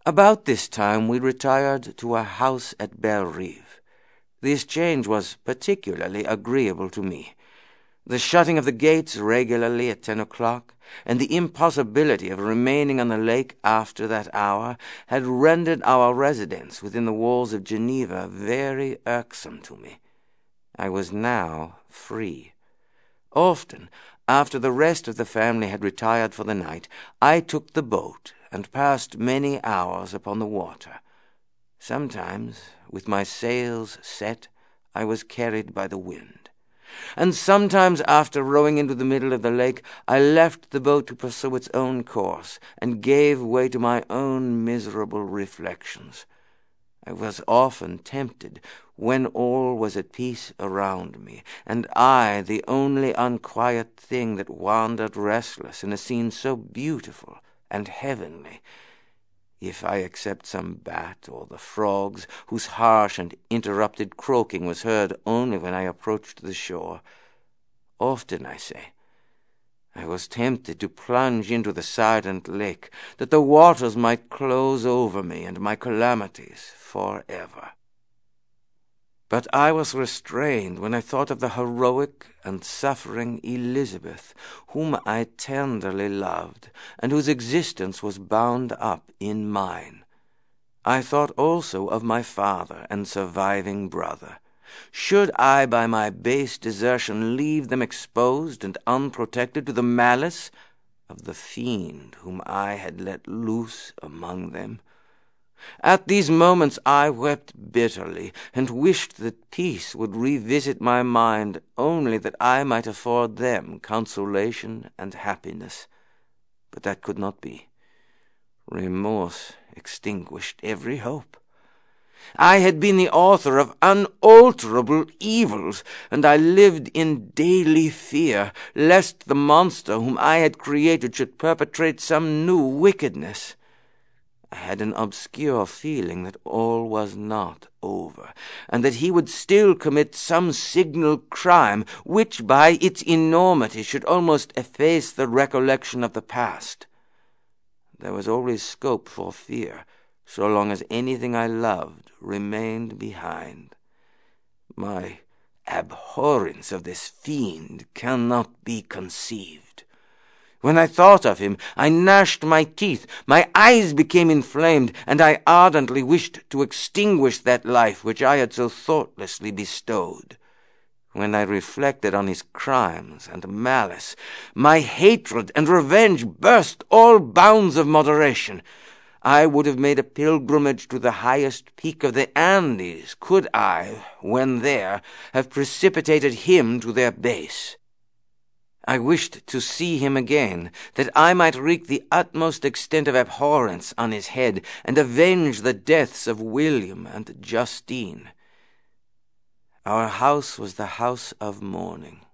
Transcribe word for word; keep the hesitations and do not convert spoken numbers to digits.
About this time we retired to a house at Belle-Rive. This change was particularly agreeable to me. The shutting of the gates regularly at ten o'clock, and the impossibility of remaining on the lake after that hour, had rendered our residence within the walls of Geneva very irksome to me. I was now free. Often, after the rest of the family had retired for the night, I took the boat and passed many hours upon the water. Sometimes, with my sails set, I was carried by the wind. And sometimes, after rowing into the middle of the lake, I left the boat to pursue its own course, and gave way to my own miserable reflections. I was often tempted, when all was at peace around me, and I the only unquiet thing that wandered restless in a scene so beautiful and heavenly, if I except some bat or the frogs, whose harsh and interrupted croaking was heard only when I approached the shore. Often, I say, I was tempted to plunge into the silent lake, that the waters might close over me and my calamities forever. But I was restrained when I thought of the heroic and suffering Elizabeth, whom I tenderly loved, and whose existence was bound up in mine. I thought also of my father and surviving brother. Should I by my base desertion leave them exposed and unprotected to the malice of the fiend whom I had let loose among them? At these moments I wept bitterly, and wished that peace would revisit my mind, only that I might afford them consolation and happiness. But that could not be. Remorse extinguished every hope. I had been the author of unalterable evils, and I lived in daily fear, lest the monster whom I had created should perpetrate some new wickedness. I had an obscure feeling that all was not over, and that he would still commit some signal crime, which by its enormity should almost efface the recollection of the past. There was always scope for fear, so long as anything I loved remained behind. My abhorrence of this fiend cannot be conceived. When I thought of him, I gnashed my teeth, my eyes became inflamed, and I ardently wished to extinguish that life which I had so thoughtlessly bestowed. When I reflected on his crimes and malice, my hatred and revenge burst all bounds of moderation. I would have made a pilgrimage to the highest peak of the Andes, could I, when there, have precipitated him to their base. I wished to see him again, that I might wreak the utmost extent of abhorrence on his head, and avenge the deaths of William and Justine. Our house was the house of mourning.